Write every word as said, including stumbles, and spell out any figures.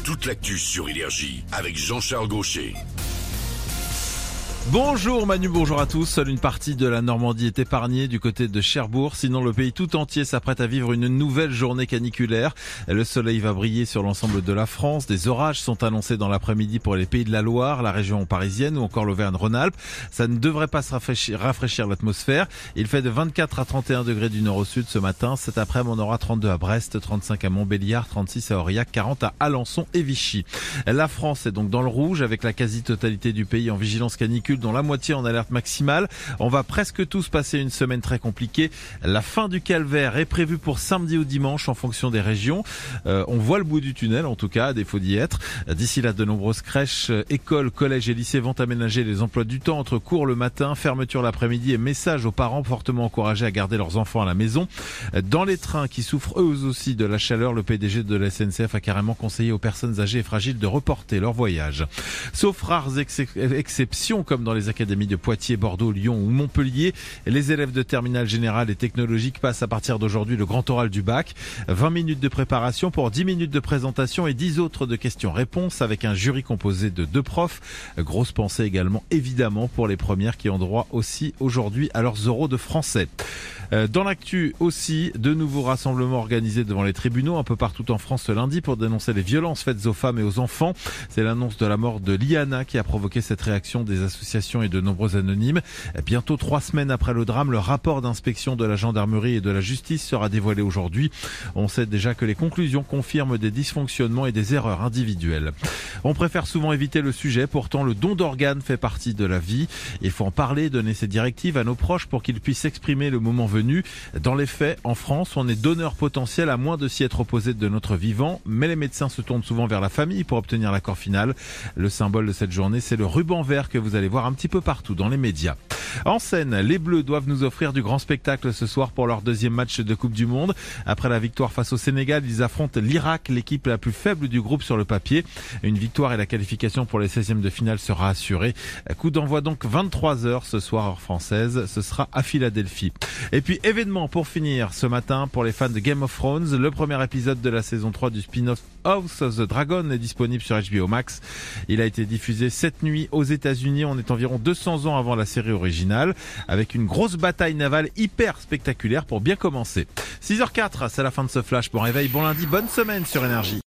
toute l'actu sur Énergie avec Jean-Charles Gaucher. Bonjour Manu, bonjour à tous. Seule une partie de la Normandie est épargnée du côté de Cherbourg. Sinon, le pays tout entier s'apprête à vivre une nouvelle journée caniculaire. Le soleil va briller sur l'ensemble de la France. Des orages sont annoncés dans l'après-midi pour les pays de la Loire, la région parisienne ou encore l'Auvergne-Rhône-Alpes. Ça ne devrait pas se rafraîchir, rafraîchir l'atmosphère. Il fait de vingt-quatre à trente et un degrés du nord au sud ce matin. Cet après-midi, on aura trente-deux à Brest, trente-cinq à Montbéliard, trente-six à Aurillac, quarante à Alençon et Vichy. La France est donc dans le rouge avec la quasi-totalité du pays en vigilance canicule, dont la moitié en alerte maximale. On va presque tous passer une semaine très compliquée. La fin du calvaire est prévue pour samedi ou dimanche en fonction des régions. Euh, on voit le bout du tunnel en tout cas, à défaut d'y être. D'ici là, de nombreuses crèches, écoles, collèges et lycées vont aménager les emplois du temps entre cours le matin, fermeture l'après-midi et messages aux parents fortement encouragés à garder leurs enfants à la maison. Dans les trains qui souffrent eux aussi de la chaleur, le P D G de la S N C F a carrément conseillé aux personnes âgées et fragiles de reporter leur voyage. Sauf rares ex- exceptions comme dans les académies de Poitiers, Bordeaux, Lyon ou Montpellier, les élèves de terminale générale et technologique passent à partir d'aujourd'hui le grand oral du bac. vingt minutes de préparation pour dix minutes de présentation et dix autres de questions-réponses avec un jury composé de deux profs. Grosse pensée également évidemment pour les premières qui ont droit aussi aujourd'hui à leurs oraux de français. Dans l'actu aussi, de nouveaux rassemblements organisés devant les tribunaux un peu partout en France ce lundi pour dénoncer les violences faites aux femmes et aux enfants. C'est l'annonce de la mort de Liana qui a provoqué cette réaction des associations et de nombreux anonymes. Bientôt trois semaines après le drame, le rapport d'inspection de la gendarmerie et de la justice sera dévoilé aujourd'hui. On sait déjà que les conclusions confirment des dysfonctionnements et des erreurs individuelles. On préfère souvent éviter le sujet, pourtant le don d'organes fait partie de la vie. Il faut en parler, donner ses directives à nos proches pour qu'ils puissent s'exprimer le moment venu. Dans les faits, en France, on est donneur potentiel à moins de s'y être opposé de notre vivant, mais les médecins se tournent souvent vers la famille pour obtenir l'accord final. Le symbole de cette journée, c'est le ruban vert que vous allez voir un petit peu partout dans les médias. En scène, les Bleus doivent nous offrir du grand spectacle ce soir pour leur deuxième match de Coupe du Monde. Après la victoire face au Sénégal, ils affrontent l'Irak, l'équipe la plus faible du groupe sur le papier. Une victoire et la qualification pour les seizièmes de finale sera assurée. Coup d'envoi donc vingt-trois heures ce soir heure française. Ce sera à Philadelphie. Et puis événement pour finir ce matin pour les fans de Game of Thrones. Le premier épisode de la saison trois du spin-off House of the Dragon est disponible sur H B O Max. Il a été diffusé cette nuit aux États-Unis. On est environ deux cents ans avant la série originale, avec une grosse bataille navale hyper spectaculaire pour bien commencer. six heures zéro quatre, c'est la fin de ce flash. Bon réveil, bon lundi, bonne semaine sur Énergie.